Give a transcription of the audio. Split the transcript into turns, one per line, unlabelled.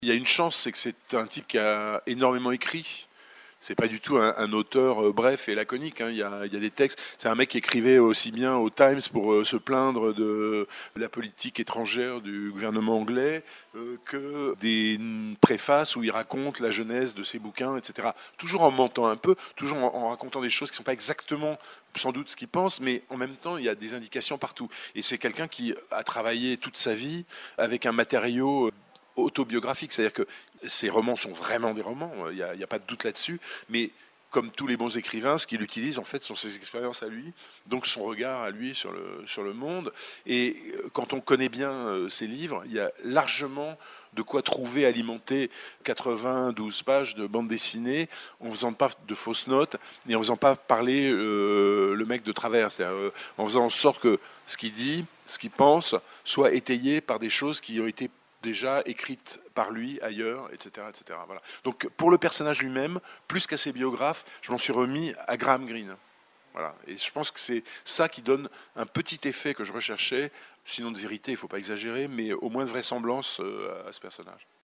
Il y a une chance, c'est que c'est un type qui a énormément écrit. C'est pas du tout un auteur bref et laconique. Il y a des textes. C'est un mec qui écrivait aussi bien au Times pour se plaindre de la politique étrangère du gouvernement anglais que des préfaces où il raconte la genèse de ses bouquins, etc. Toujours en mentant un peu, toujours en racontant des choses qui sont pas exactement sans doute ce qu'il pense, mais en même temps, il y a des indications partout. Et c'est quelqu'un qui a travaillé toute sa vie avec un matériau autobiographique, c'est-à-dire que ces romans sont vraiment des romans, il n'y a pas de doute là-dessus, mais comme tous les bons écrivains, ce qu'il utilise en fait sont ses expériences à lui, donc son regard à lui sur le monde. Et quand on connaît bien ses livres, il y a largement de quoi trouver, alimenter 92 pages de bande dessinée en faisant pas de fausses notes et en faisant pas parler le mec de travers, c'est-à-dire en faisant en sorte que ce qu'il dit, ce qu'il pense, soit étayé par des choses qui ont été déjà écrites par lui ailleurs, etc., etc. Voilà. Donc pour le personnage lui-même, plus qu'à ses biographes, je m'en suis remis à Graham Greene. Voilà. Et je pense que c'est ça qui donne un petit effet que je recherchais, sinon de vérité, il ne faut pas exagérer, mais au moins de vraisemblance à ce personnage.